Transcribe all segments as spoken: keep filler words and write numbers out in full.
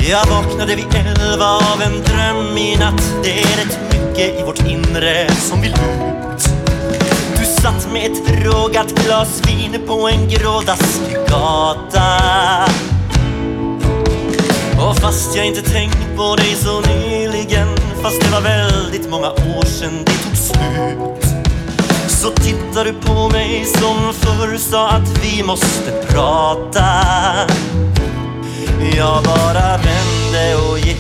Jag vaknade vid elva av en dröm i natt. Det är rätt mycket i vårt inre som vill ut. Du satt med ett rågat glas vin på en grådaskig gata. Och fast jag inte tänkt på dig så nyligen, fast det var väldigt många år sedan det tog slut, så tittar du på mig som förr, sa att vi måste prata. Jag bara vände och gick,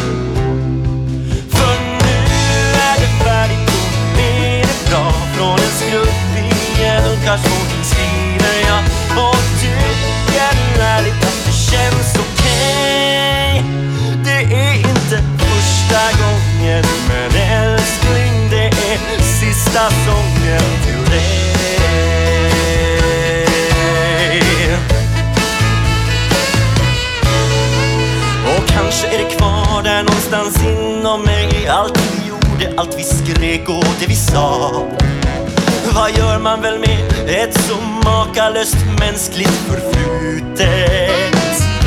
för nu är det färdigt och är det bra. Från en skrubb i en ungkarlsvården skriver jag och tycker ärligt att det känns okej. Det är inte första gången, men älskling, det är sista sången till dig. Och kanske är det kvar där någonstans inom mig, allt vi gjorde, allt vi skrek och det vi sa. Vad gör man väl med ett så makalöst mänskligt förflutet?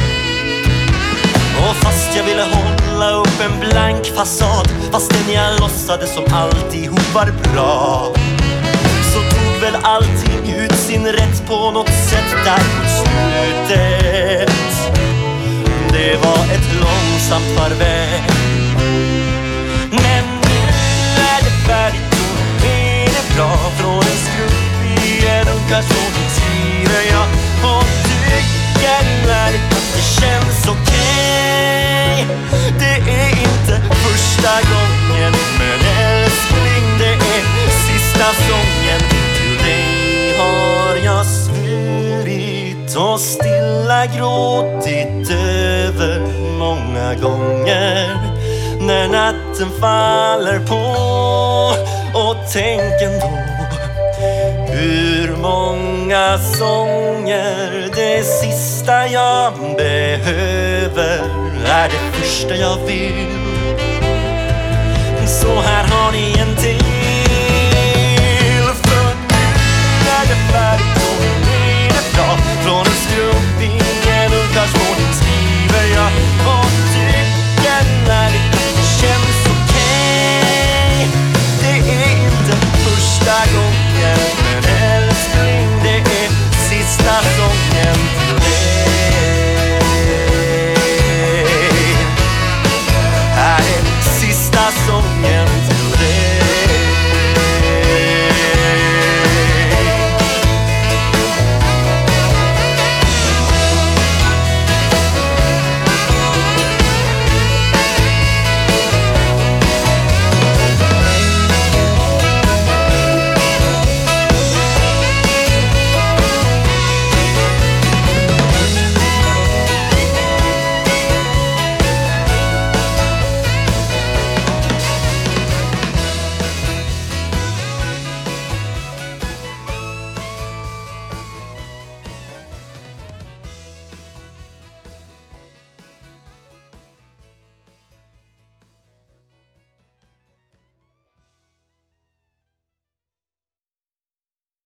Och fast jag ville hålla upp en blank fasad, fastän jag låtsades som alltihop var bra, så tog väl allting ut sin rätt på något sätt där mot slutet. Det var ett långsamt farväl, men nu är det färdigt och är det bra. Från en skrubb i en ungkarlsvården skriver jag och tycker ärligt att det känns okej. Det är inte första gången, men älskling, det är sista sången till dig. Har jag svurit och stilla gråtit över många gånger, när natten faller på, och tänk ändå hur många sånger. Det sista jag behöver är det första jag vill. Så här har ni en till